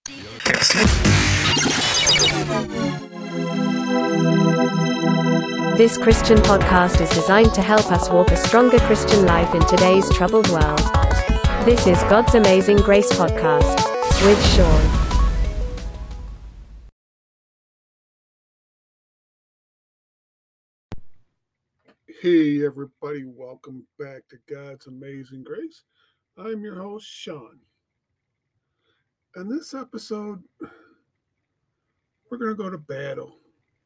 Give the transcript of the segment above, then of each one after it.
This Christian podcast is designed to help us walk a stronger Christian life in today's troubled world. This is God's Amazing Grace Podcast with Sean. Hey everybody, welcome back to God's Amazing Grace. I'm your host, Sean. In this episode, we're going to go to battle.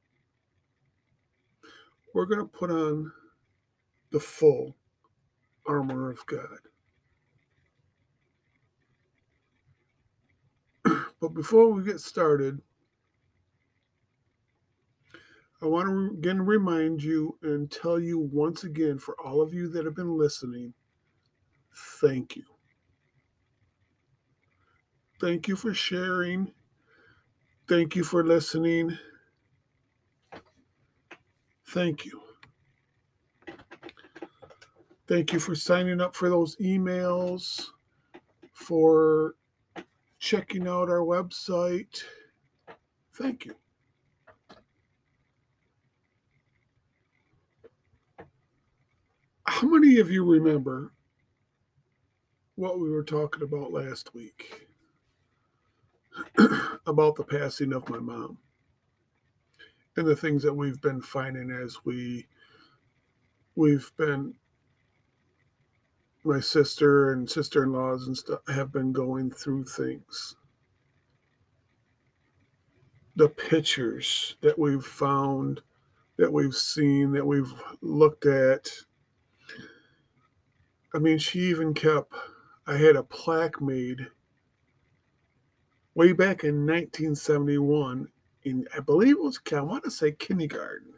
We're going to put on the full armor of God. But before we get started, I want to again remind you and tell you once again, for all of you that have been listening, thank you. Thank you for sharing. Thank you for listening. Thank you. Thank you for signing up for those emails, for checking out our website. Thank you. How many of you remember what we were talking about last week? About the passing of my mom and the things that we've been finding as we've been, my sister and sister-in-laws and stuff have been going through things. The pictures that we've found, that we've seen, that we've looked at. I mean, she even I had a plaque made way back in 1971 in, I believe it was, I want to say kindergarten.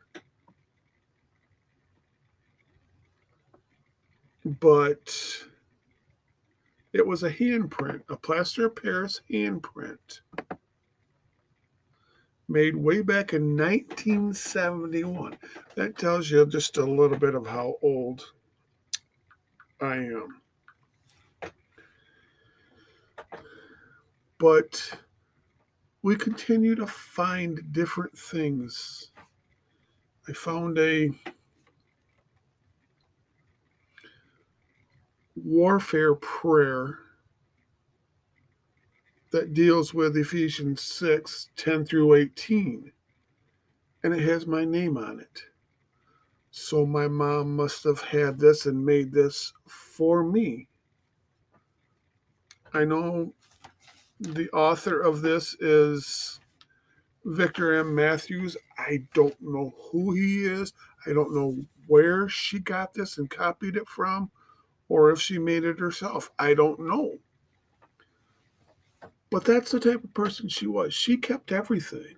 But it was a handprint, a plaster of Paris handprint, made way back in 1971. That tells you just a little bit of how old I am. But we continue to find different things. I found a warfare prayer that deals with Ephesians 6, 10 through 18. And it has my name on it. So my mom must have had this and made this for me. I know the author of this is Victor M. Matthews. I don't know who he is. I don't know where she got this and copied it from, or if she made it herself. I don't know. But that's the type of person she was. She kept everything.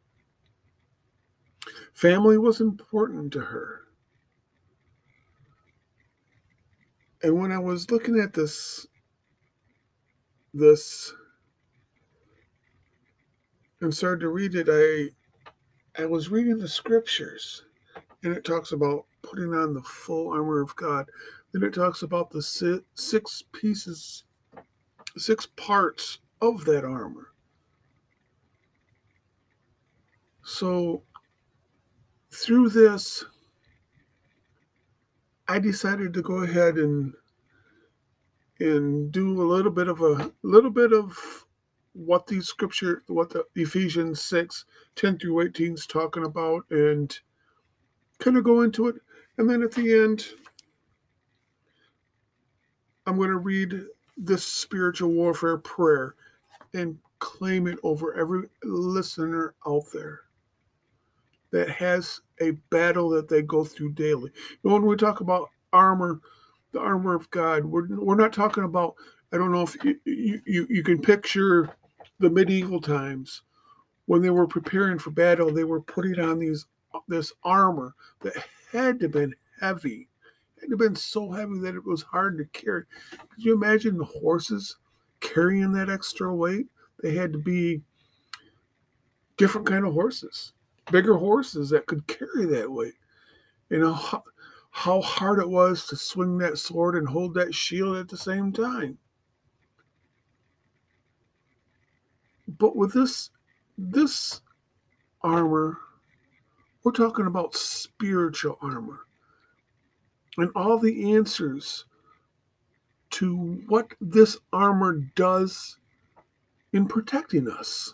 Family was important to her. And when I was looking at this and started to read it, I was reading the scriptures, and it talks about putting on the full armor of God. Then it talks about the six parts of that armor. So through this, I decided to go ahead and do a little bit of what the Ephesians 6, 10 through 18 is talking about, and kind of go into it. And then at the end, I'm going to read this spiritual warfare prayer and claim it over every listener out there that has a battle that they go through daily. When we talk about armor, the armor of God, we're not talking about, I don't know if you can picture the medieval times when they were preparing for battle. They were putting on this armor that had to have been heavy. It had to have been so heavy that it was hard to carry. Could you imagine the horses carrying that extra weight? They had to be different kind of horses, bigger horses that could carry that weight. You know how hard it was to swing that sword and hold that shield at the same time. But with this armor, we're talking about spiritual armor and all the answers to what this armor does in protecting us.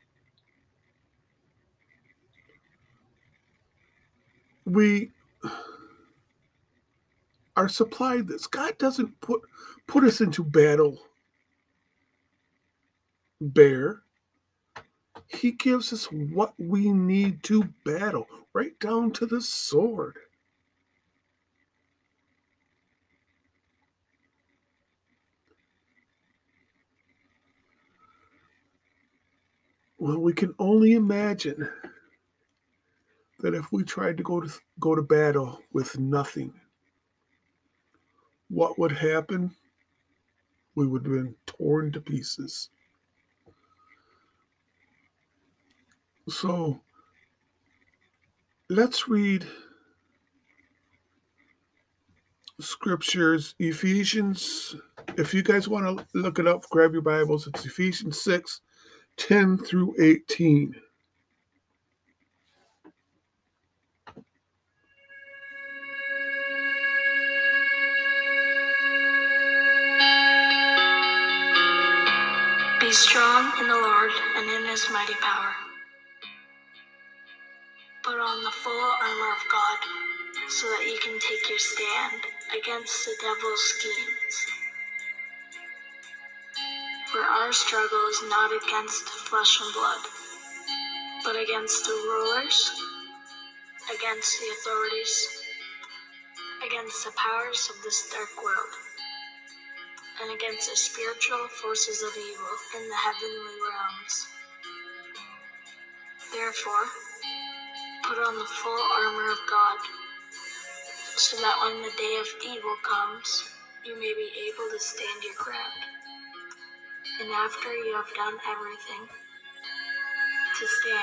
We are supplied this. God doesn't put us into battle bare. He gives us what we need to battle, right down to the sword. Well, we can only imagine that if we tried to go to battle with nothing, what would happen? We would have been torn to pieces. So let's read scriptures. Ephesians, if you guys want to look it up, grab your Bibles. It's Ephesians 6, 10 through 18. Be strong in the Lord and in his mighty power. Put on the full armor of God so that you can take your stand against the devil's schemes. For our struggle is not against flesh and blood, but against the rulers, against the authorities, against the powers of this dark world, and against the spiritual forces of evil in the heavenly realms. Therefore, put on the full armor of God, so that when the day of evil comes, you may be able to stand your ground. And after you have done everything to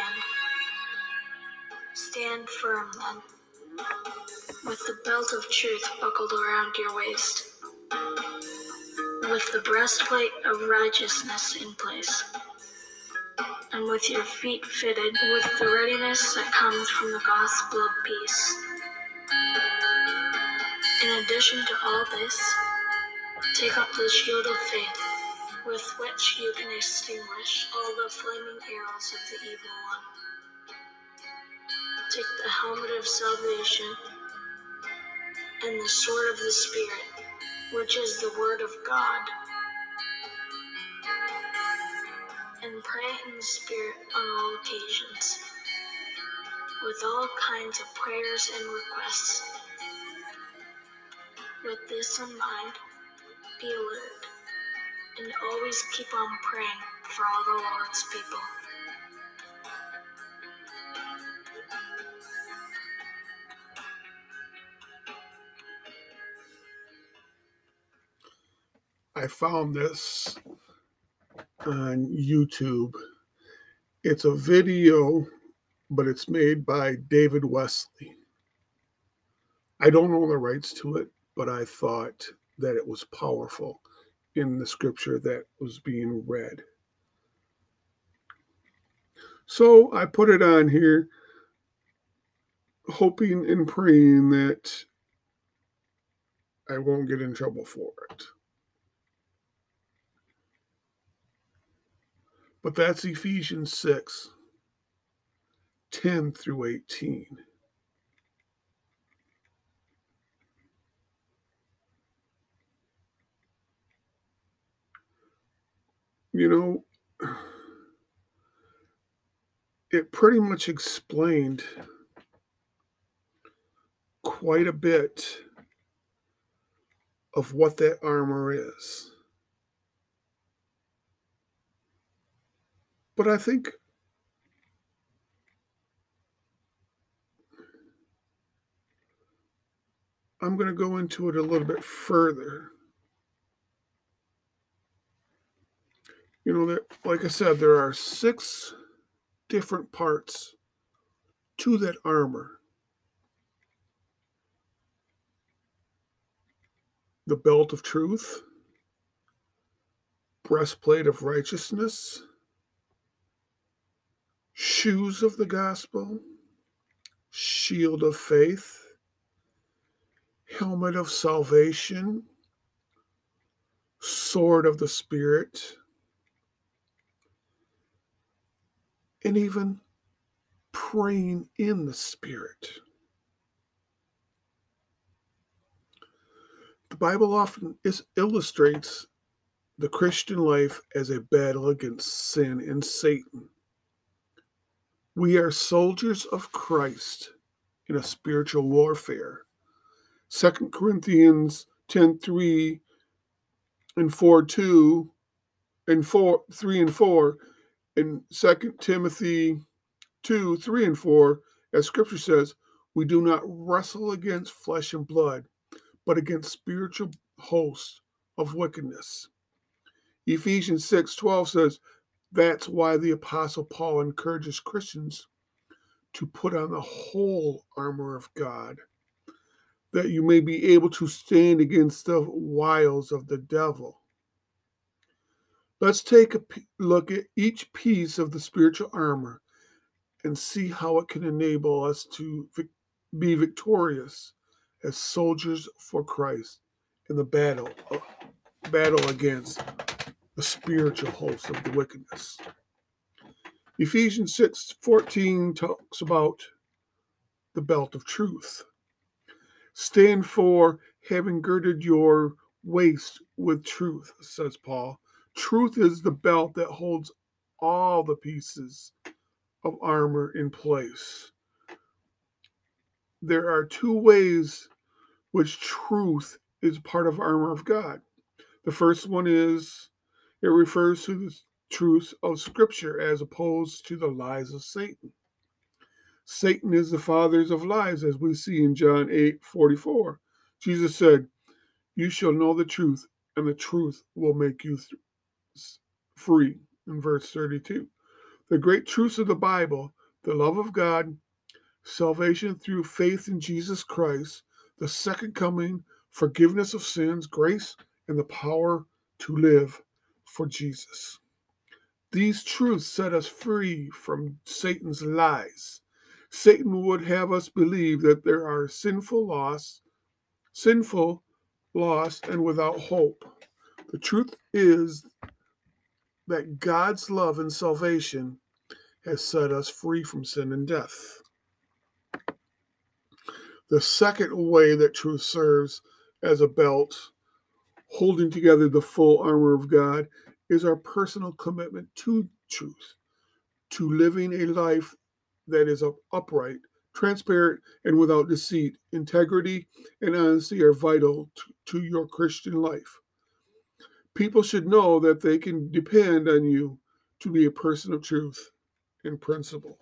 stand firm then, with the belt of truth buckled around your waist, with the breastplate of righteousness in place, and with your feet fitted with the readiness that comes from the gospel of peace. In addition to all this, take up the shield of faith, with which you can extinguish all the flaming arrows of the evil one. Take the helmet of salvation and the sword of the Spirit, which is the word of God, and pray in the Spirit on all occasions, with all kinds of prayers and requests. With this in mind, be alert, and always keep on praying for all the Lord's people. I found this on YouTube. It's a video, but it's made by David Wesley. I don't own the rights to it, but I thought that it was powerful in the scripture that was being read. So I put it on here, hoping and praying that I won't get in trouble for it. But that's Ephesians 6, 10 through 18. You know, it pretty much explained quite a bit of what that armor is. But I think I'm going to go into it a little bit further. You know, that, like I said, there are 6 different parts to that armor. The belt of truth, breastplate of righteousness, shoes of the gospel, shield of faith, helmet of salvation, sword of the Spirit, and even praying in the Spirit. The Bible often illustrates the Christian life as a battle against sin and Satan. We are soldiers of Christ in a spiritual warfare. 2 Corinthians 10:3 and 4:2 and 3 and 4, and 2 Timothy 2:3 and 4, as Scripture says, we do not wrestle against flesh and blood, but against spiritual hosts of wickedness. Ephesians 6:12 says, that's why the Apostle Paul encourages Christians to put on the whole armor of God, that you may be able to stand against the wiles of the devil. Let's take a look at each piece of the spiritual armor and see how it can enable us to be victorious as soldiers for Christ in the battle against the spiritual host of the wickedness. Ephesians 6:14 talks about the belt of truth. Stand for having girded your waist with truth, says Paul. Truth is the belt that holds all the pieces of armor in place. There are two ways which truth is part of armor of God. The first one is it refers to the truth of Scripture as opposed to the lies of Satan. Satan is the father of lies, as we see in John 8:44. Jesus said, you shall know the truth, and the truth will make you free, in verse 32. The great truths of the Bible, the love of God, salvation through faith in Jesus Christ, the second coming, forgiveness of sins, grace, and the power to live for Jesus. These truths set us free from Satan's lies. Satan would have us believe that there are sinful, lost, and without hope. The truth is that God's love and salvation has set us free from sin and death. The second way that truth serves as a belt, holding together the full armor of God, is our personal commitment to truth, to living a life that is upright, transparent, and without deceit. Integrity and honesty are vital to your Christian life. People should know that they can depend on you to be a person of truth and principle.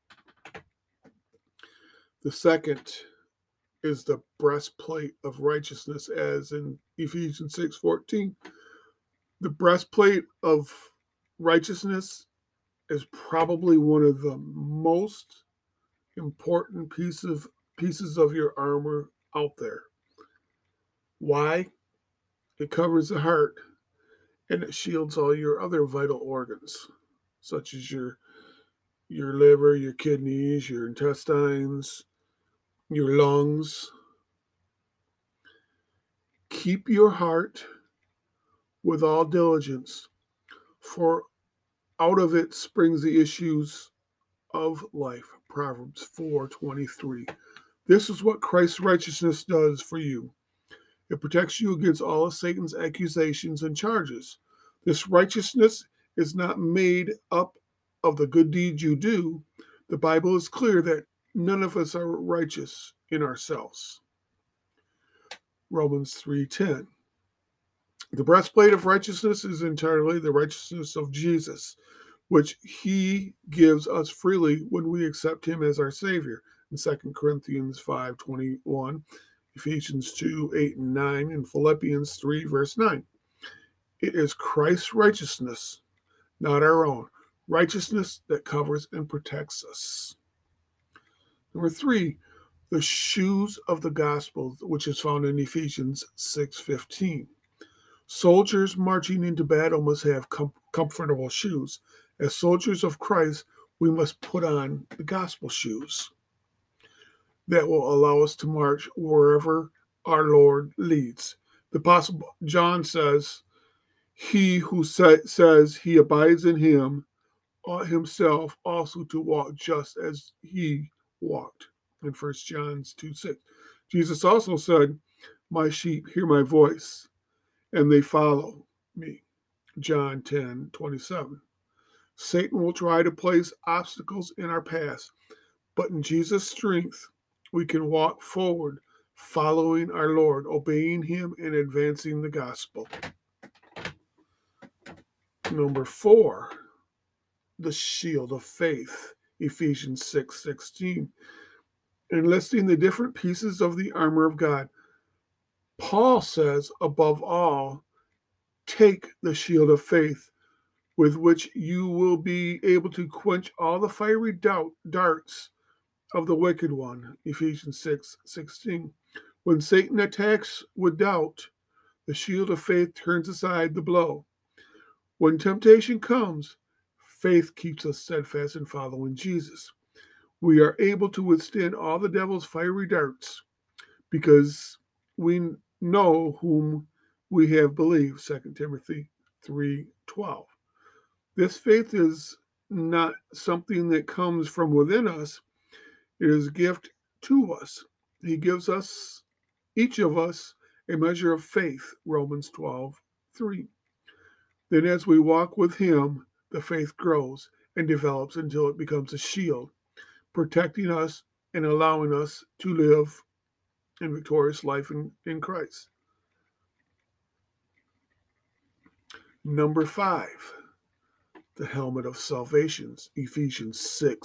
The second is the breastplate of righteousness, as in Ephesians 6:14. The breastplate of righteousness is probably one of the most important pieces of your armor out there. Why? It covers the heart and it shields all your other vital organs, such as your liver, your kidneys, your intestines, your lungs. Keep your heart with all diligence, for out of it springs the issues of life. Proverbs 4:23. This is what Christ's righteousness does for you. It protects you against all of Satan's accusations and charges. This righteousness is not made up of the good deeds you do. The Bible is clear that none of us are righteous in ourselves. Romans 3:10. The breastplate of righteousness is entirely the righteousness of Jesus, which he gives us freely when we accept him as our Savior. In 2 Corinthians 5:21, Ephesians 2:8 and 9, and Philippians 3, verse 9. It is Christ's righteousness, not our own. Righteousness that covers and protects us. Number 3, the shoes of the gospel, which is found in Ephesians 6:15. Soldiers marching into battle must have comfortable shoes. As soldiers of Christ, we must put on the gospel shoes that will allow us to march wherever our Lord leads. The Apostle John says, he who says he abides in him ought himself also to walk just as he walked, in 1 John 2:6. Jesus also said, my sheep hear my voice, and they follow me, John 10:27. Satan will try to place obstacles in our path, but in Jesus' strength, we can walk forward, following our Lord, obeying him, and advancing the gospel. Number 4, the shield of faith, Ephesians 6:16. Enlisting the different pieces of the armor of God. Paul says, above all, take the shield of faith, with which you will be able to quench all the fiery darts of the wicked one, Ephesians 6:16. When Satan attacks with doubt, the shield of faith turns aside the blow. When temptation comes, faith keeps us steadfast in following Jesus. We are able to withstand all the devil's fiery darts because we know whom we have believed, 2 Timothy 3:12. This faith is not something that comes from within us. It is a gift to us. He gives us, each of us, a measure of faith, Romans 12:3. Then as we walk with him, the faith grows and develops until it becomes a shield, protecting us and allowing us to live a victorious life in Christ. Number 5, the helmet of salvation, Ephesians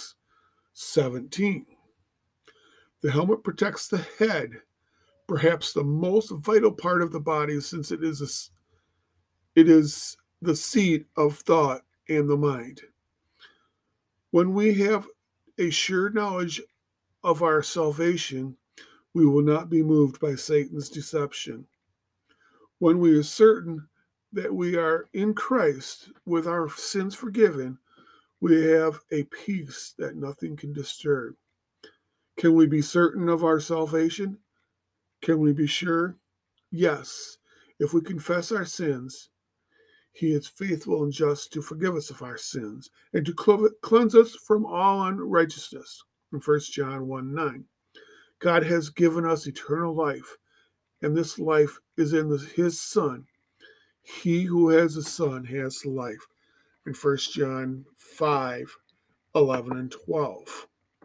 6:17. The helmet protects the head, perhaps the most vital part of the body, since it is the seat of thought and the mind. When we have a sure knowledge of our salvation, we will not be moved by Satan's deception. When we are certain that we are in Christ with our sins forgiven, we have a peace that nothing can disturb. Can we be certain of our salvation? Can we be sure? Yes. If we confess our sins, he is faithful and just to forgive us of our sins and to cleanse us from all unrighteousness, in 1 John 1:9. God has given us eternal life, and this life is in his Son. He who has a Son has life, in 1 John 5:11 and 12.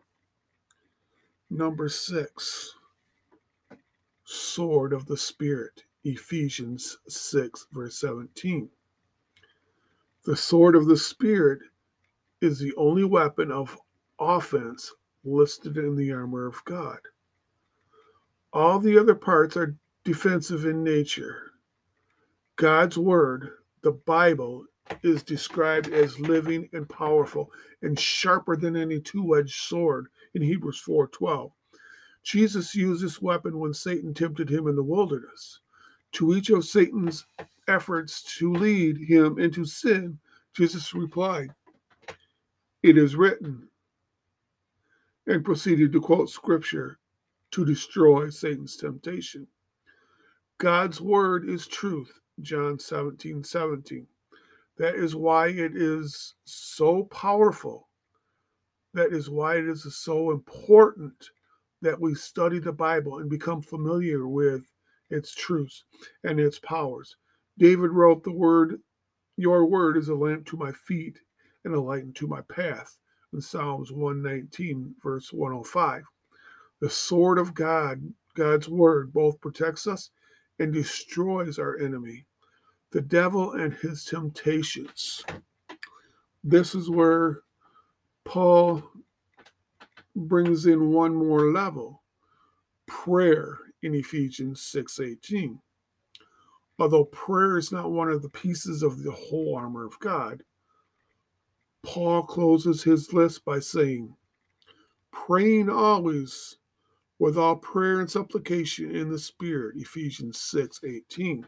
Number 6, sword of the Spirit, Ephesians 6:17. The sword of the Spirit is the only weapon of offense listed in the armor of God. All the other parts are defensive in nature. God's word, the Bible, is described as living and powerful and sharper than any two-edged sword in Hebrews 4:12. Jesus used this weapon when Satan tempted him in the wilderness. To each of Satan's efforts to lead him into sin, Jesus replied, "It is written," and proceeded to quote scripture to destroy Satan's temptation. God's word is truth, John 17:17. That is why it is so powerful. That is why it is so important that we study the Bible and become familiar with its truths and its powers. David wrote, "Your word is a lamp to my feet and a light unto my path," in Psalms 119, verse 105. The sword of God, God's word, both protects us and destroys our enemy, the devil and his temptations. This is where Paul brings in one more level, prayer, in Ephesians 6:18. Although prayer is not one of the pieces of the whole armor of God, Paul closes his list by saying, praying always with all prayer and supplication in the Spirit, Ephesians 6:18.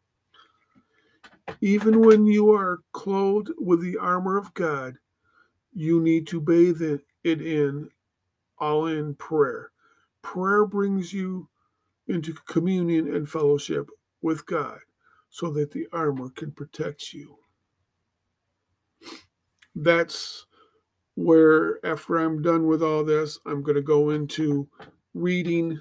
Even when you are clothed with the armor of God, you need to bathe it in all in prayer. Prayer brings you into communion and fellowship with God so that the armor can protect you. That's where, after I'm done with all this, I'm going to go into reading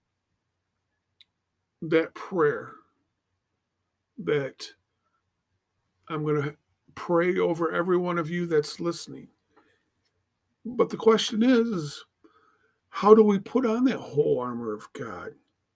that prayer that I'm going to pray over every one of you that's listening. But the question is how do we put on that whole armor of God?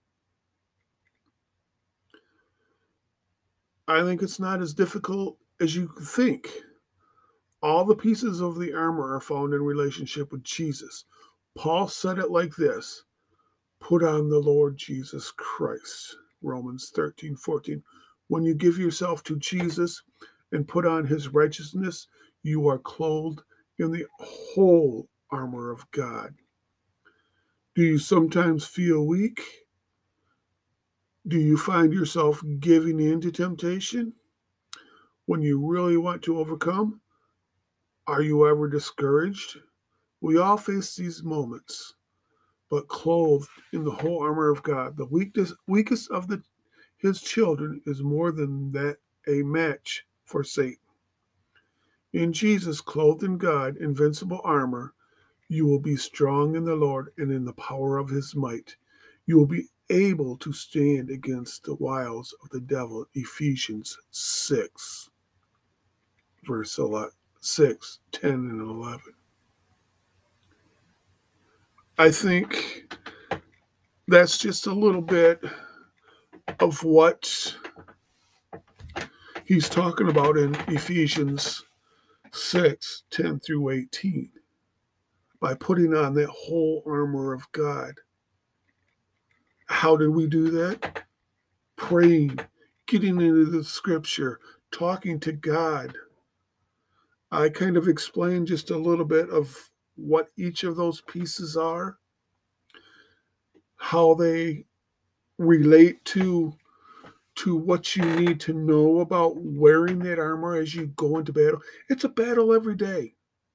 I think it's not as difficult as you think. All the pieces of the armor are found in relationship with Jesus. Paul said it like this: put on the Lord Jesus Christ. Romans 13:14. When you give yourself to Jesus and put on his righteousness, you are clothed in the whole armor of God. Do you sometimes feel weak? Do you find yourself giving in to temptation when you really want to overcome? Are you ever discouraged? We all face these moments, but clothed in the whole armor of God, the weakest of his children is more than that a match for Satan. In Jesus, clothed in God, invincible armor, you will be strong in the Lord and in the power of his might. You will be able to stand against the wiles of the devil. Ephesians 6, verse 6, 10, and 11. I think that's just a little bit of what he's talking about in Ephesians 6, 10 through 18. By putting on that whole armor of God. How did we do that? Praying, getting into the scripture, talking to God. I kind of explained just a little bit of what each of those pieces are, how they relate to what you need to know about wearing that armor as you go into battle. It's a battle every day.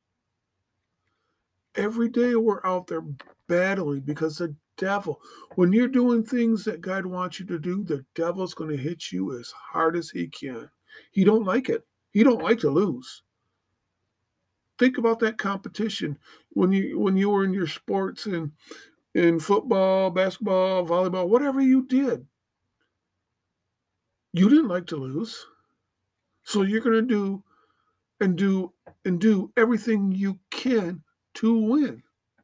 Every day we're out there battling because the devil, when you're doing things that God wants you to do, the devil's going to hit you as hard as he can. He don't like it. He don't like to lose. Think about that competition when you were in your sports and in football, basketball, volleyball, whatever you did. You didn't like to lose. So you're going to do everything you can to win.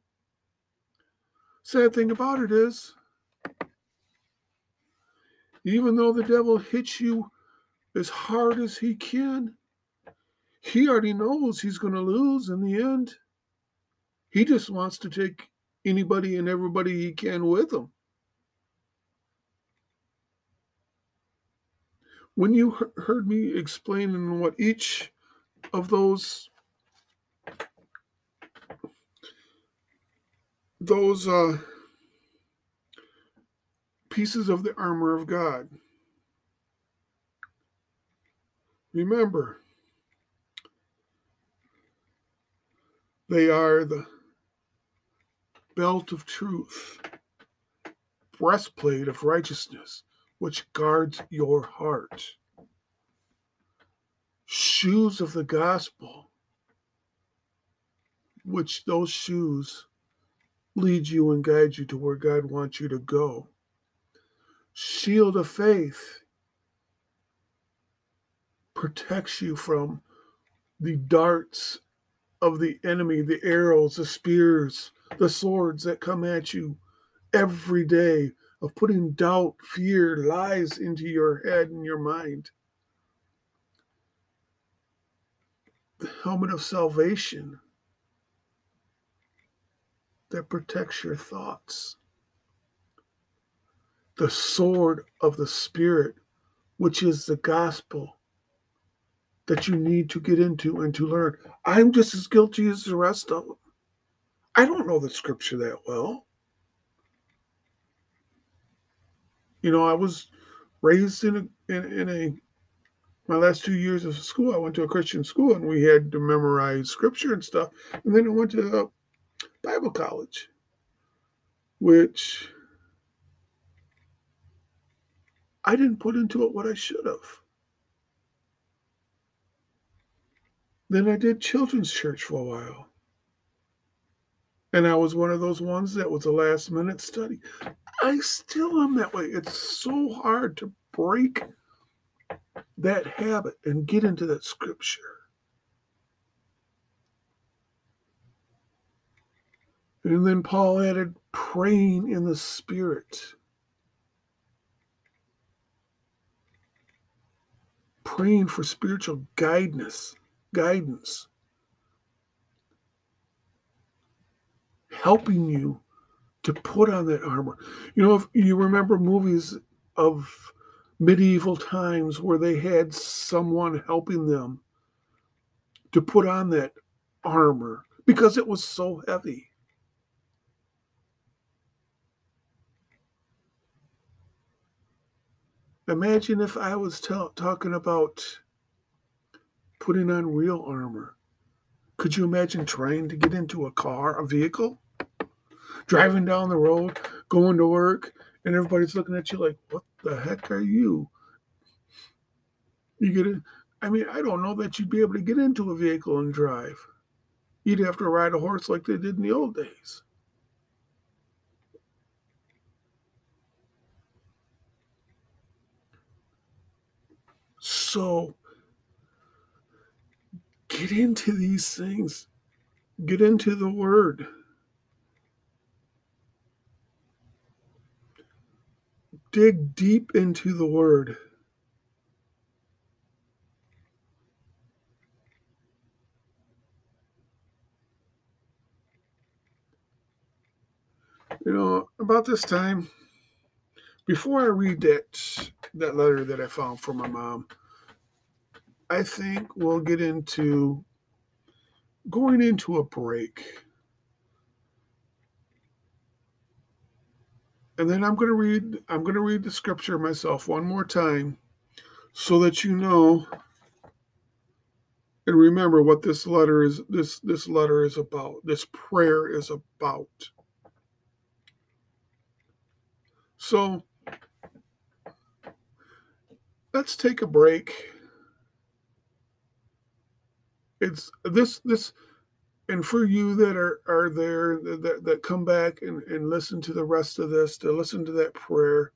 Sad thing about it is, even though the devil hits you as hard as he can, he already knows he's going to lose in the end. He just wants to take anybody and everybody he can with him. When you heard me explaining what each of those pieces of the armor of God, remember, they are the belt of truth, breastplate of righteousness, which guards your heart, shoes of the gospel, which those shoes lead you and guide you to where God wants you to go. Shield of faith protects you from the darts of the enemy, the arrows, the spears, the swords that come at you every day of putting doubt, fear, lies into your head and your mind. The helmet of salvation that protects your thoughts. The sword of the Spirit, which is the gospel that you need to get into and to learn. I'm just as guilty as the rest of them. I don't know the scripture that well. I was raised in a my last 2 years of school, I went to a Christian school and we had to memorize scripture and stuff. And then I went to Bible college, which I didn't put into it what I should have. Then I did children's church for a while. And I was one of those ones that was a last minute study. I still am that way. It's so hard to break that habit and get into that scripture. And then Paul added praying in the Spirit. Praying for spiritual guidance. Helping you to put on that armor. You know, if you remember movies of medieval times where they had someone helping them to put on that armor because it was so heavy. Imagine if I was talking about putting on real armor. Could you imagine trying to get into a vehicle, driving down the road, going to work, and everybody's looking at you like, what the heck are you? I don't know that you'd be able to get into a vehicle and drive. You'd have to ride a horse like they did in the old days. So, get into these things. Get into the Word. Dig deep into the Word. You know, about this time, before I read that letter that I found from my mom, I think we'll get into going into a break. And then I'm going to read the scripture myself one more time so that you know and remember what this letter is about. This prayer is about. So let's take a break. It's this and for you that are there that come back and listen to the rest of this, to listen to that prayer,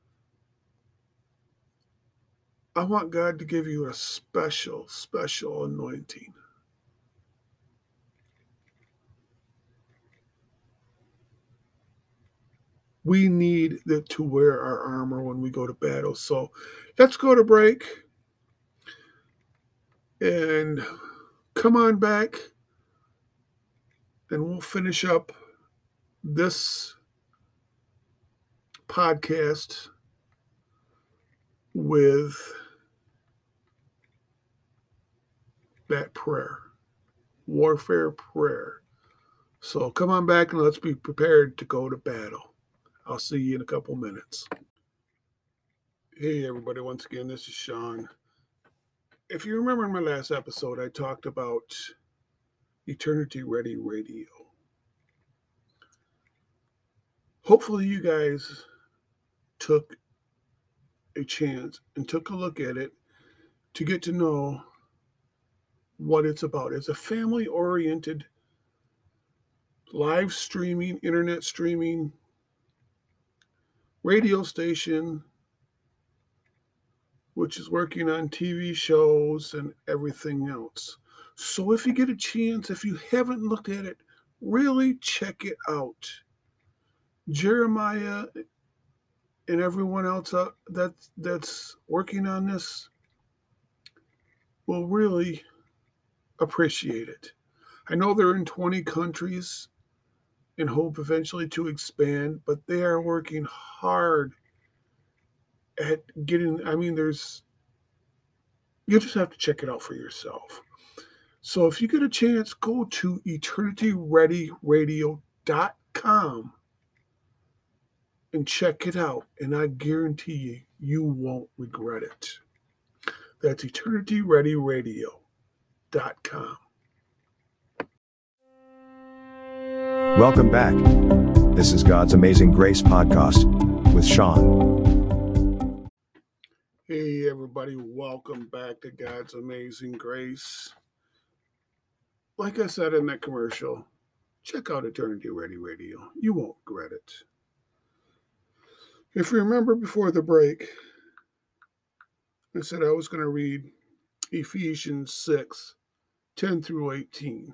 I want God to give you a special anointing. We need to wear our armor when we go to battle. So let's go to break and come on back and we'll finish up this podcast with that prayer, warfare prayer. So come on back and let's be prepared to go to battle. I'll see you in a couple minutes. Hey everybody, once again, this is Sean. If you remember in my last episode, I talked about Eternity Ready Radio. Hopefully you guys took a chance and took a look at it to get to know what it's about. It's a family-oriented live streaming, internet streaming radio station which is working on TV shows and everything else. So if you get a chance, if you haven't looked at it, really check it out. Jeremiah and everyone else that's working on this will really appreciate it. I know they're in 20 countries and hope eventually to expand, but they are working hard at getting, you just have to check it out for yourself. So if you get a chance, go to eternityreadyradio.com and check it out. And I guarantee you won't regret it. That's EternityReadyRadio.com. Welcome back. This is God's Amazing Grace Podcast with Sean. Hey, everybody. Welcome back to God's Amazing Grace. Like I said in that commercial, check out Eternity Ready Radio. You won't regret it. If you remember before the break, I said I was going to read Ephesians 6, 10 through 18.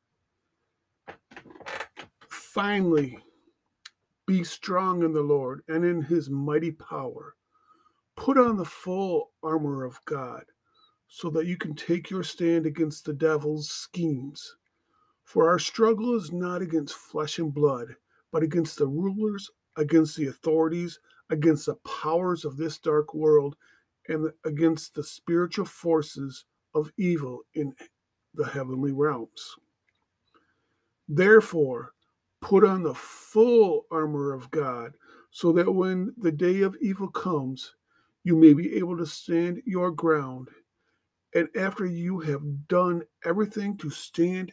Finally, be strong in the Lord and in his mighty power. Put on the full armor of God so that you can take your stand against the devil's schemes. For our struggle is not against flesh and blood, but against the rulers, against the authorities, against the powers of this dark world, and against the spiritual forces of evil in the heavenly realms. Therefore, put on the full armor of God, so that when the day of evil comes, you may be able to stand your ground. And after you have done everything to stand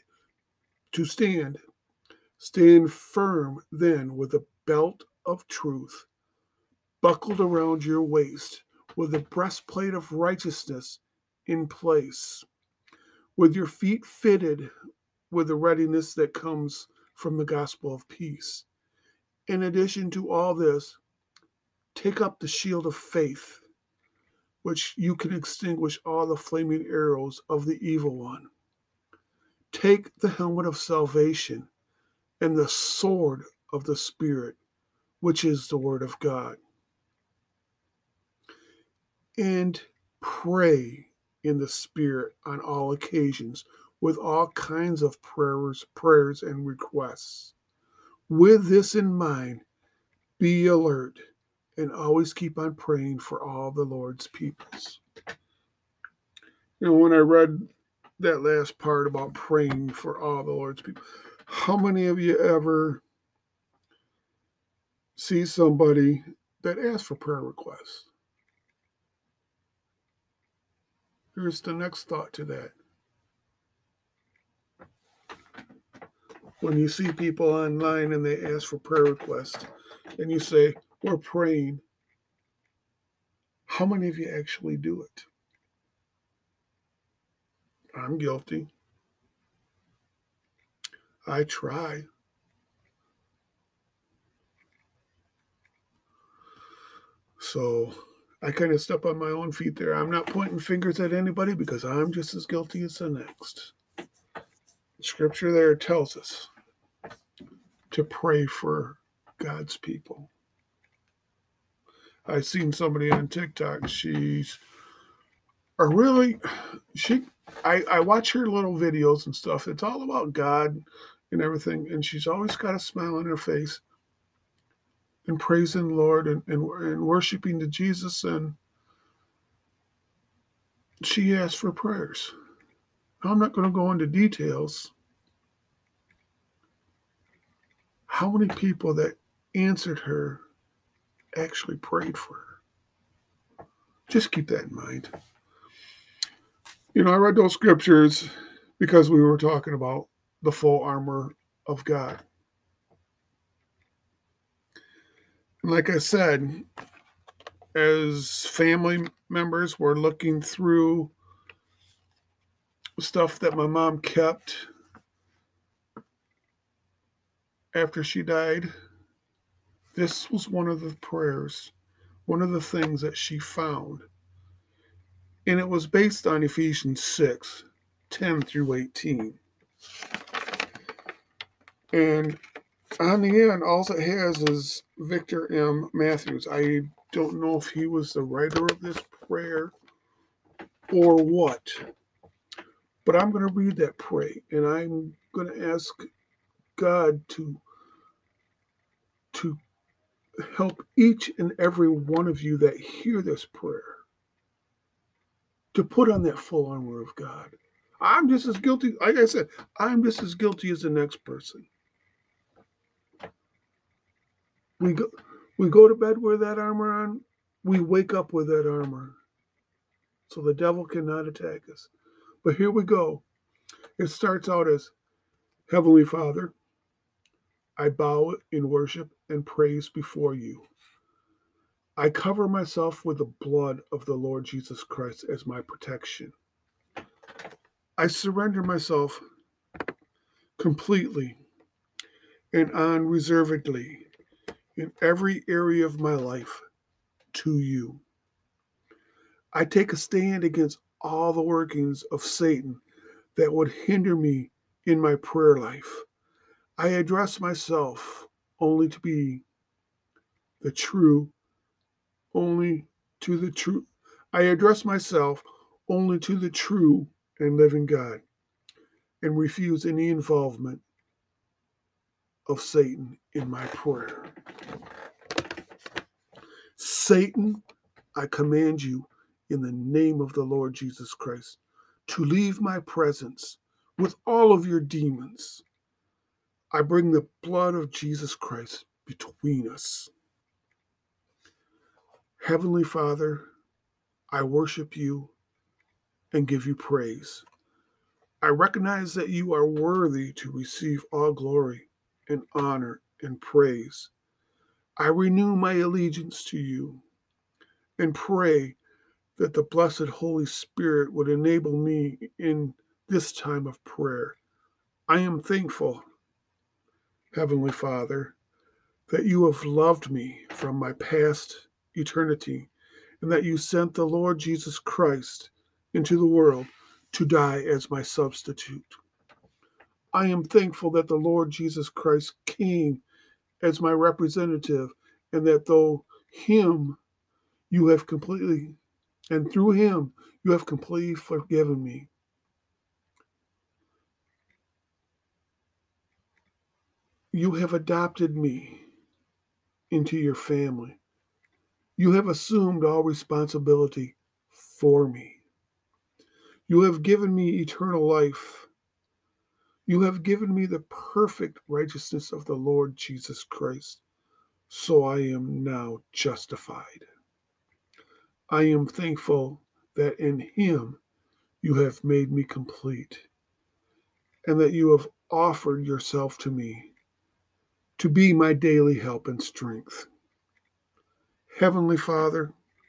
firm then with a belt of truth buckled around your waist, with a breastplate of righteousness in place, with your feet fitted with the readiness that comes from the gospel of peace. In addition to all this, take up the shield of faith, which you can extinguish all the flaming arrows of the evil one. Take the helmet of salvation and the sword of the Spirit, which is the word of God. And pray in the Spirit on all occasions with all kinds of prayers and requests. With this in mind, be alert and always keep on praying for all the Lord's peoples. You know, when I read that last part about praying for all the Lord's people, how many of you ever see somebody that asks for prayer requests? Here's the next thought to that. When you see people online and they ask for prayer requests, and you say, we're praying, how many of you actually do it? I'm guilty. I try. So I kind of step on my own feet there. I'm not pointing fingers at anybody because I'm just as guilty as the next. Scripture there tells us to pray for God's people. I've seen somebody on TikTok. I watch her little videos and stuff. It's all about God and everything. And she's always got a smile on her face and praising the Lord and worshiping to Jesus. And she asked for prayers. I'm not going to go into details. How many people that answered her actually prayed for her? Just keep that in mind. You know, I read those scriptures because we were talking about the full armor of God. And like I said, as family members, we're looking through stuff that my mom kept after she died. This was one of the prayers, one of the things that she found. And it was based on Ephesians 6, 10 through 18. And on the end, all it has is Victor M. Matthews. I don't know if he was the writer of this prayer or what. But I'm going to read that prayer, and I'm going to ask God to help each and every one of you that hear this prayer to put on that full armor of God. I'm just as guilty. Like I said, I'm just as guilty as the next person. We go to bed with that armor on. We wake up with that armor. so the devil cannot attack us. But here we go. It starts out as, Heavenly Father, I bow in worship and praise before you. I cover myself with the blood of the Lord Jesus Christ as my protection. I surrender myself completely and unreservedly in every area of my life to you. I take a stand against all the workings of Satan that would hinder me in my prayer life. I address myself only to be the true, only to the true. I address myself only to the true and living God and refuse any involvement of Satan in my prayer. Satan, I command you in the name of the Lord Jesus Christ to leave my presence with all of your demons. I bring the blood of Jesus Christ between us. Heavenly Father, I worship you and give you praise. I recognize that you are worthy to receive all glory and honor and praise. I renew my allegiance to you and pray that the blessed Holy Spirit would enable me in this time of prayer. I am thankful, Heavenly Father, that you have loved me from my past eternity and that you sent the Lord Jesus Christ into the world to die as my substitute. I am thankful that the Lord Jesus Christ came as my representative and that through him you have completely forgiven me. You have adopted me into your family. You have assumed all responsibility for me. You have given me eternal life. You have given me the perfect righteousness of the Lord Jesus Christ, so I am now justified. I am thankful that in him you have made me complete, and that you have offered yourself to me to be my daily help and strength. Heavenly Father,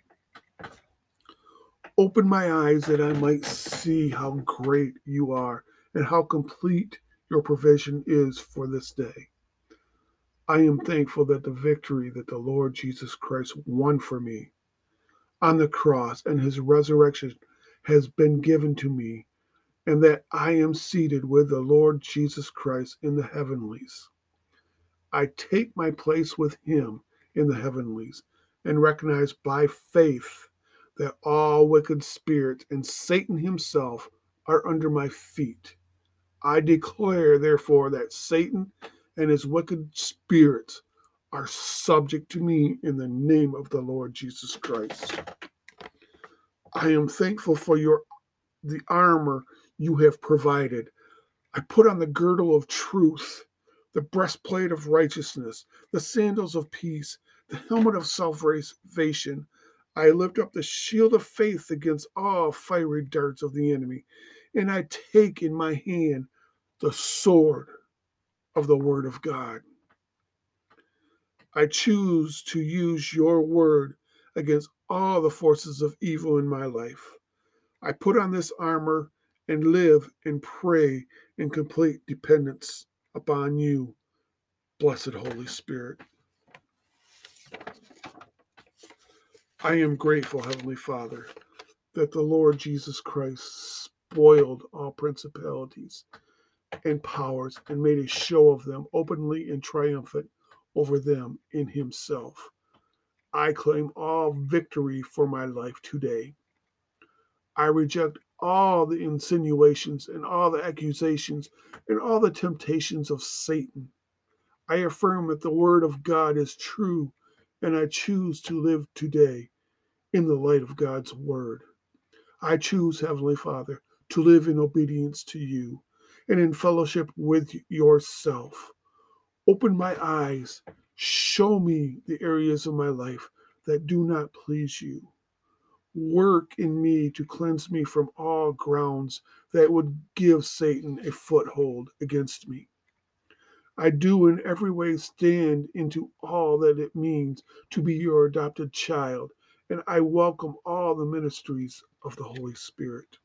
open my eyes that I might see how great you are and how complete your provision is for this day. I am thankful that the victory that the Lord Jesus Christ won for me on the cross and his resurrection has been given to me, and that I am seated with the Lord Jesus Christ in the heavenlies. I take my place with him in the heavenlies and recognize by faith that all wicked spirits and Satan himself are under my feet. I declare, therefore, that Satan and his wicked spirits are subject to me in the name of the Lord Jesus Christ. I am thankful for the armor you have provided. I put on the girdle of truth, the breastplate of righteousness, the sandals of peace, the helmet of salvation. I lift up the shield of faith against all fiery darts of the enemy, and I take in my hand the sword of the word of God. I choose to use your word against all the forces of evil in my life. I put on this armor and live and pray in complete dependence upon you, blessed Holy Spirit. I am grateful, Heavenly Father, that the Lord Jesus Christ spoiled all principalities and powers and made a show of them openly and triumphant over them in himself. I claim all victory for my life today. I reject all the insinuations and all the accusations and all the temptations of Satan. I affirm that the word of God is true, and I choose to live today in the light of God's word. I choose, Heavenly Father, to live in obedience to you and in fellowship with yourself. Open my eyes. Show me the areas of my life that do not please you. Work in me to cleanse me from all grounds that would give Satan a foothold against me. I do in every way stand into all that it means to be your adopted child, and I welcome all the ministries of the Holy Spirit.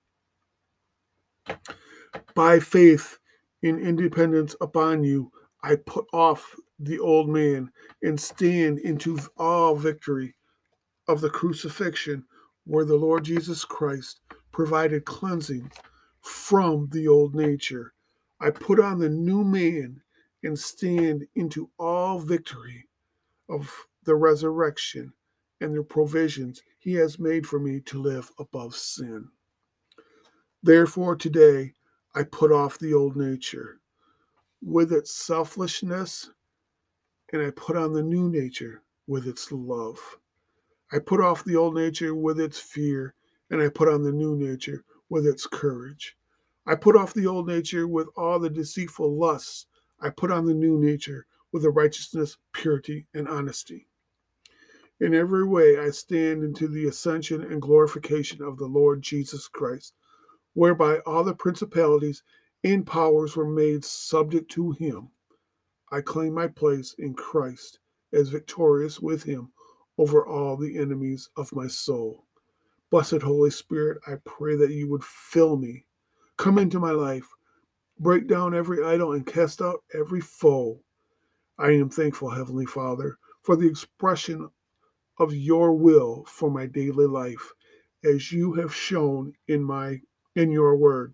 By faith in independence upon you, I put off the old man and stand into all victory of the crucifixion, where the Lord Jesus Christ provided cleansing from the old nature. I put on the new man and stand into all victory of the resurrection and the provisions he has made for me to live above sin. Therefore, today, I put off the old nature with its selfishness, and I put on the new nature with its love. I put off the old nature with its fear, and I put on the new nature with its courage. I put off the old nature with all the deceitful lusts. I put on the new nature with the righteousness, purity, and honesty. In every way, I stand into the ascension and glorification of the Lord Jesus Christ, whereby all the principalities and powers were made subject to him. I claim my place in Christ as victorious with him over all the enemies of my soul. Blessed Holy Spirit, I pray that you would fill me, come into my life, break down every idol, and cast out every foe. I am thankful, Heavenly Father, for the expression of your will for my daily life, as you have shown in your word.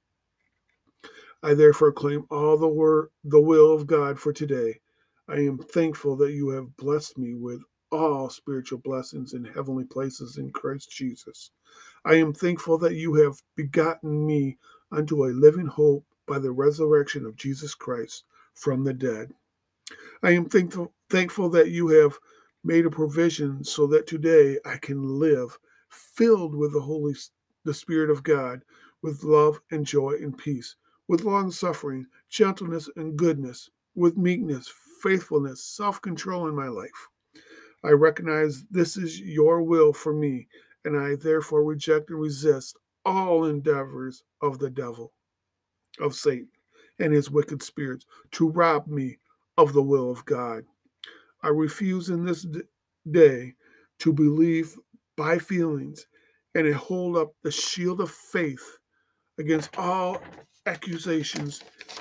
I therefore claim all the will of God for today. I am thankful that you have blessed me with all spiritual blessings in heavenly places in Christ Jesus. I am thankful that you have begotten me unto a living hope by the resurrection of Jesus Christ from the dead. I am thankful that you have made a provision so that today I can live filled with the Spirit of God, with love and joy and peace, with long suffering, gentleness and goodness, with meekness, faithfulness, self-control in my life. I recognize this is your will for me, and I therefore reject and resist all endeavors of the devil, of Satan, and his wicked spirits to rob me of the will of God. I refuse in this day to believe by feelings, and I hold up the shield of faith against all accusations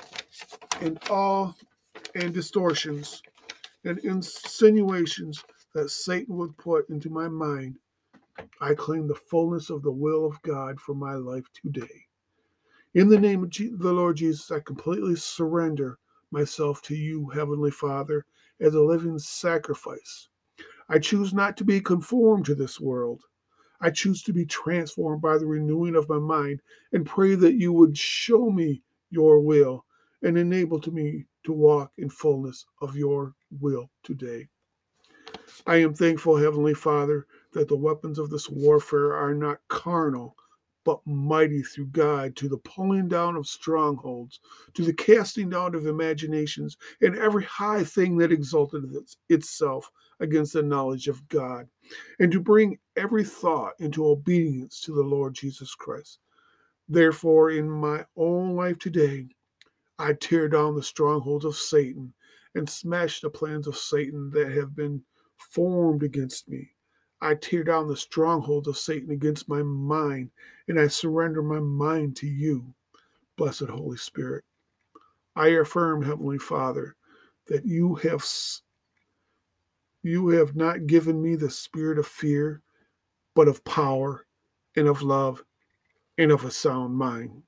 and distortions and insinuations that Satan would put into my mind. I claim the fullness of the will of God for my life today. In the name of the Lord Jesus, I completely surrender myself to you, Heavenly Father, as a living sacrifice. I choose not to be conformed to this world. I choose to be transformed by the renewing of my mind, and pray that you would show me your will and enable me to walk in fullness of your will today. I am thankful, Heavenly Father, that the weapons of this warfare are not carnal, but mighty through God to the pulling down of strongholds, to the casting down of imaginations, and every high thing that exalted itself against the knowledge of God, and to bring every thought into obedience to the Lord Jesus Christ. Therefore, in my own life today, I tear down the strongholds of Satan and smash the plans of Satan that have been formed against me. I tear down the strongholds of Satan against my mind, and I surrender my mind to you, blessed Holy Spirit. I affirm, Heavenly Father, that you have not given me the spirit of fear, but of power and of love and of a sound mind.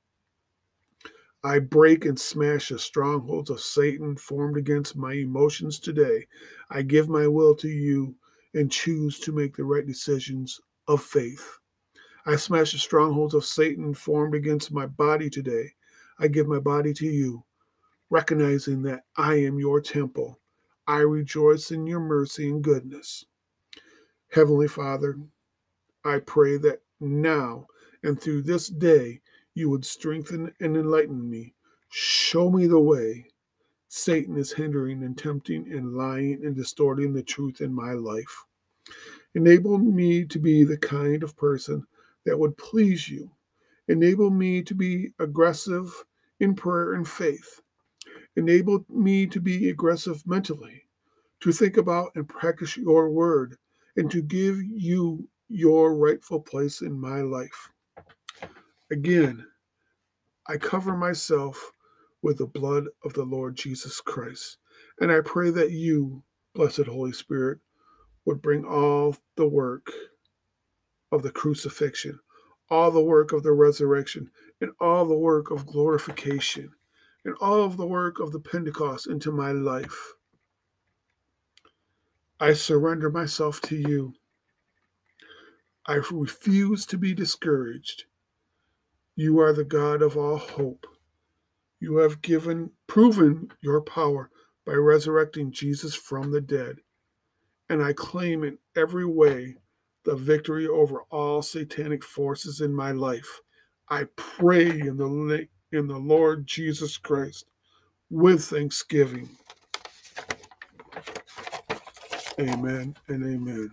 I break and smash the strongholds of Satan formed against my emotions today. I give my will to you and choose to make the right decisions of faith. I smash the strongholds of Satan formed against my body today. I give my body to you, recognizing that I am your temple. I rejoice in your mercy and goodness. Heavenly Father, I pray that now and through this day you would strengthen and enlighten me. Show me the way Satan is hindering and tempting and lying and distorting the truth in my life. Enable me to be the kind of person that would please you. Enable me to be aggressive in prayer and faith. Enable me to be aggressive mentally, to think about and practice your word, and to give you your rightful place in my life. Again, I cover myself with the blood of the Lord Jesus Christ, and I pray that you, blessed Holy Spirit, would bring all the work of the crucifixion, all the work of the resurrection, and all the work of glorification, and all of the work of the Pentecost into my life. I surrender myself to you. I refuse to be discouraged. You are the God of all hope. You have proven your power by resurrecting Jesus from the dead, and I claim in every way the victory over all satanic forces in my life. I pray in the Lord Jesus Christ with thanksgiving. Amen and amen.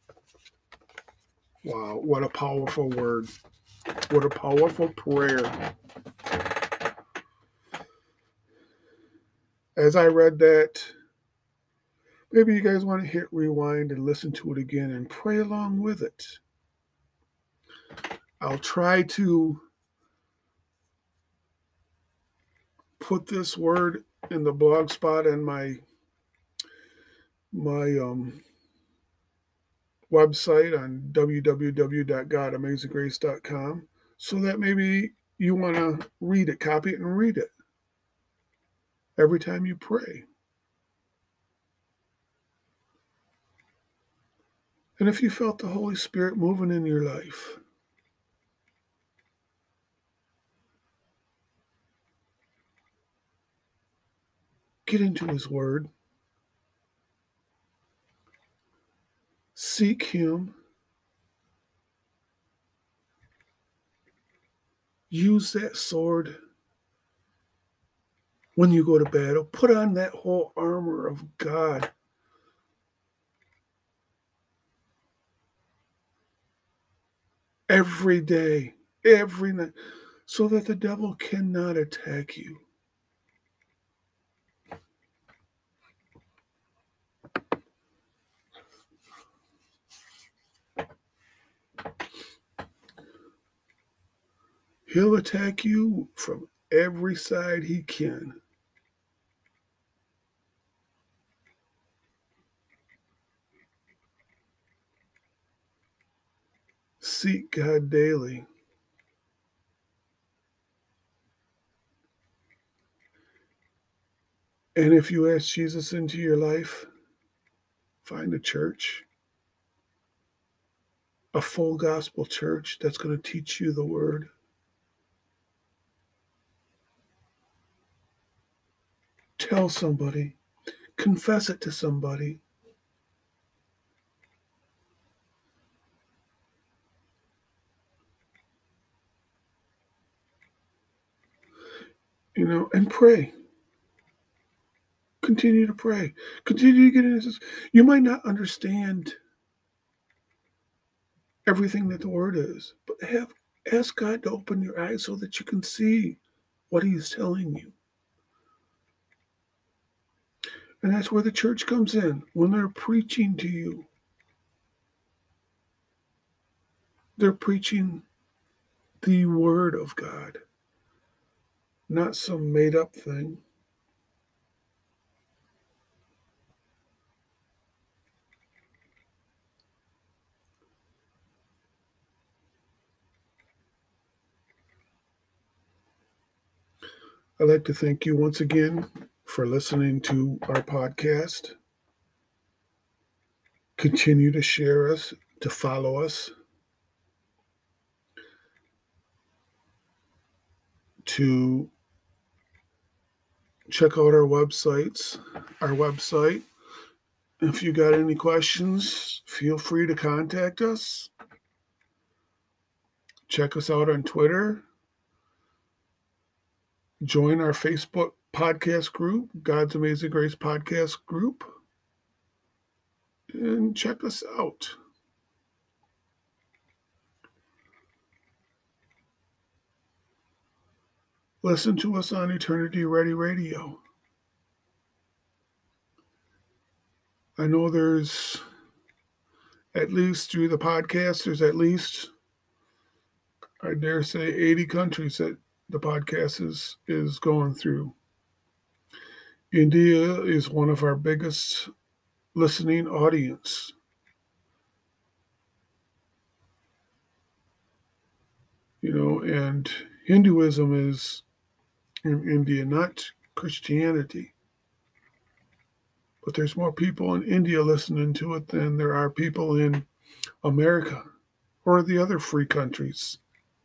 Wow, what a powerful word. What a powerful prayer. As I read that, maybe you guys want to hit rewind and listen to it again and pray along with it. I'll try to put this word in the blog spot and my website on www.godamazinggrace.com so that maybe you want to read it, copy it, and read it every time you pray. And if you felt the Holy Spirit moving in your life, get into His Word. Seek Him. Use that sword when you go to battle. Put on that whole armor of God. Every day, every night, so that the devil cannot attack you. He'll attack you from every side he can. Seek God daily. And if you ask Jesus into your life, find a church, a full gospel church that's going to teach you the word. Tell somebody, confess it to somebody. And pray. Continue to pray. Continue to get into this. You might not understand everything that the word is, but ask God to open your eyes so that you can see what He's telling you. And that's where the church comes in. When they're preaching to you, they're preaching the word of God, not some made up thing. I'd like to thank you once again for listening to our podcast. Continue to share us, to follow us, to check out our website. If you got any questions, feel free to contact us. Check us out on Twitter. Join our Facebook podcast group, God's Amazing Grace Podcast Group, and check us out. Listen to us on Eternity Ready Radio. I know there's at least through the podcast, there's at least, I dare say, 80 countries that the podcast is going through. India is one of our biggest listening audience. And Hinduism is in India, not Christianity. But there's more people in India listening to it than there are people in America or the other free countries.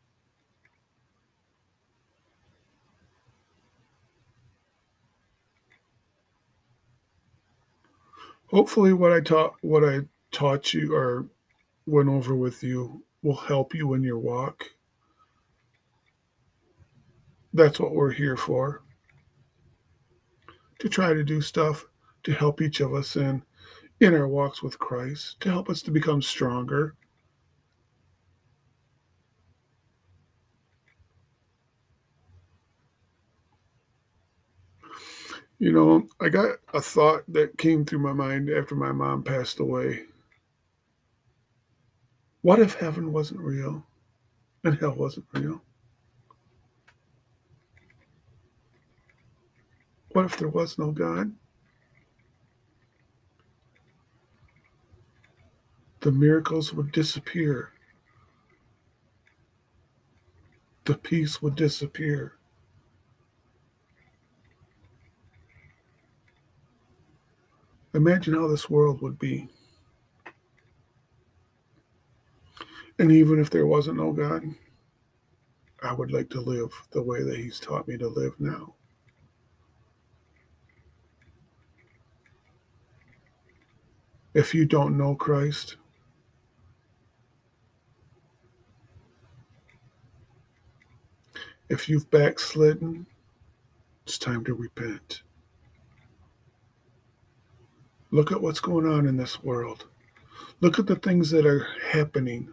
Hopefully what I taught you or went over with you will help you in your walk. That's what we're here for. To try to do stuff to help each of us in our walks with Christ, to help us to become stronger. I got a thought that came through my mind after my mom passed away. What if heaven wasn't real and hell wasn't real? What if there was no God? The miracles would disappear. The peace would disappear. Imagine how this world would be. And even if there wasn't no God, I would like to live the way that He's taught me to live now. If you don't know Christ, if you've backslidden, it's time to repent. Look at what's going on in this world. Look at the things that are happening.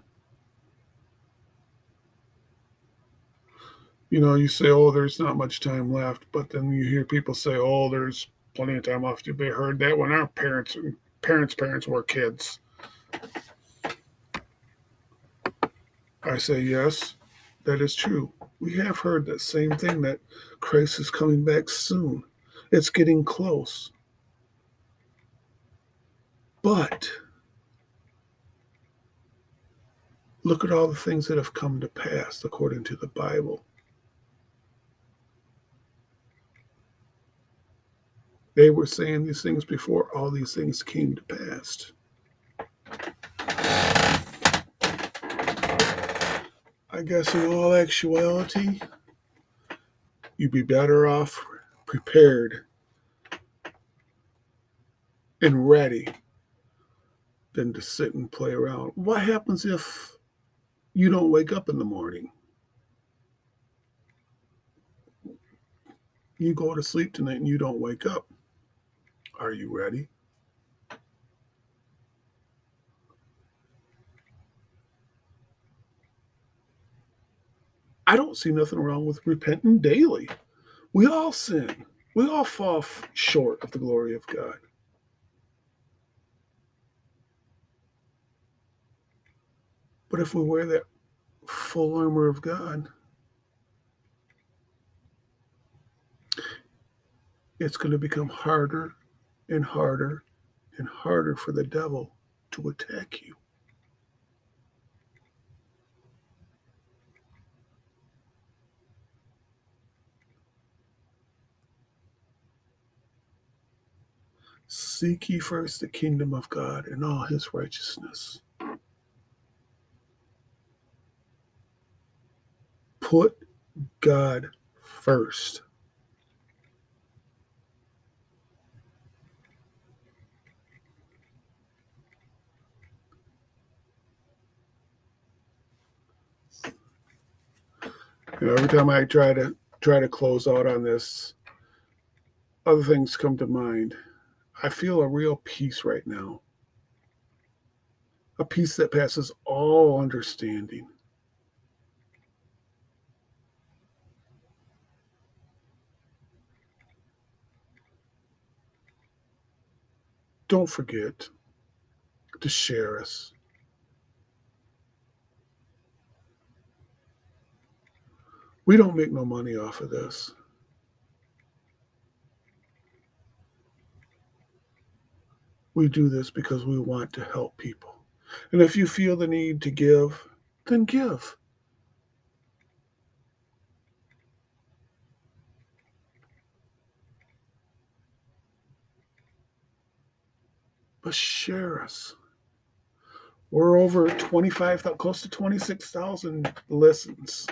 You say, oh, there's not much time left, but then you hear people say, oh, there's plenty of time left. We heard that when our parents were kids. I say, yes, that is true. We have heard that same thing, that Christ is coming back soon. It's getting close. But look at all the things that have come to pass according to the Bible. They were saying these things before all these things came to pass. I guess in all actuality, you'd be better off prepared and ready than to sit and play around. What happens if you don't wake up in the morning? You go to sleep tonight and you don't wake up. Are you ready? I don't see nothing wrong with repenting daily. We all sin. We all fall short of the glory of God. But if we wear that full armor of God, it's going to become harder and harder and harder for the devil to attack you. Seek ye first the kingdom of God and all His righteousness. Put God first. Every time I try to close out on this, other things come to mind. I feel a real peace right now. A peace that passes all understanding. don't forget to share us. We don't make no money off of this. We do this because we want to help people. And if you feel the need to give, then give. But share us. We're over 25,000, close to 26,000 listens.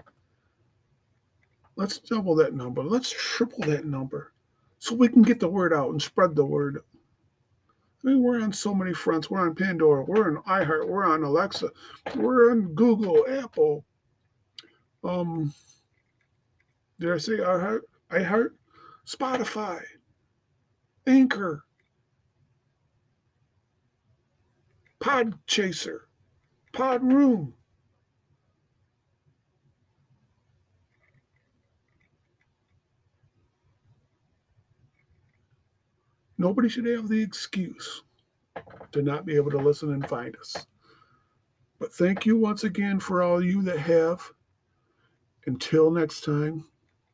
Let's double that number. Let's triple that number so we can get the word out and spread the word. I mean, we're on so many fronts. We're on Pandora. We're on iHeart. We're on Alexa. We're on Google, Apple. Did I say iHeart? Spotify. Anchor. Podchaser. Podroom. Nobody should have the excuse to not be able to listen and find us. But thank you once again for all you that have. Until next time,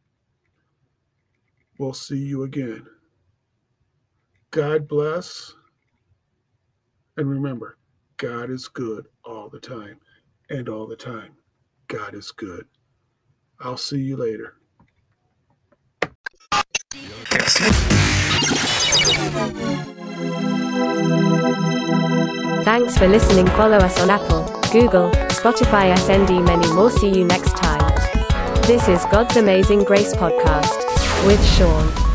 we'll see you again. God bless. And remember, God is good all the time. And all the time, God is good. I'll see you later. Thanks for listening. Follow us on Apple, Google, Spotify, SND, many more. See you next time. This is God's Amazing Grace Podcast with Sean.